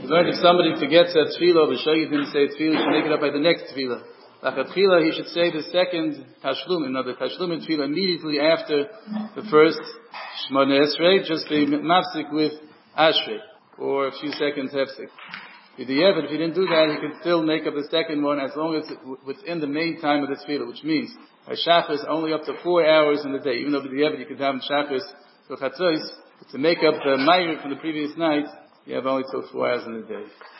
learned if somebody forgets that tefillah, B'shai didn't say tefillah, he should make it up by the next tefillah. Lachatchila, he should say the second Tashlum, the Tashlum in tefillah immediately after the first Shemona Esrei, just be mafsik with Ashrei, or a few seconds hefsik. If he didn't do that, he could still make up the second one as long as it's within the main time of the tefillah, which means Shachris only up to 4 hours in the day. Even though you could have Shachris to Chatzos, to make up the Ma'ariv from the previous night, you have only till 4 hours in the day.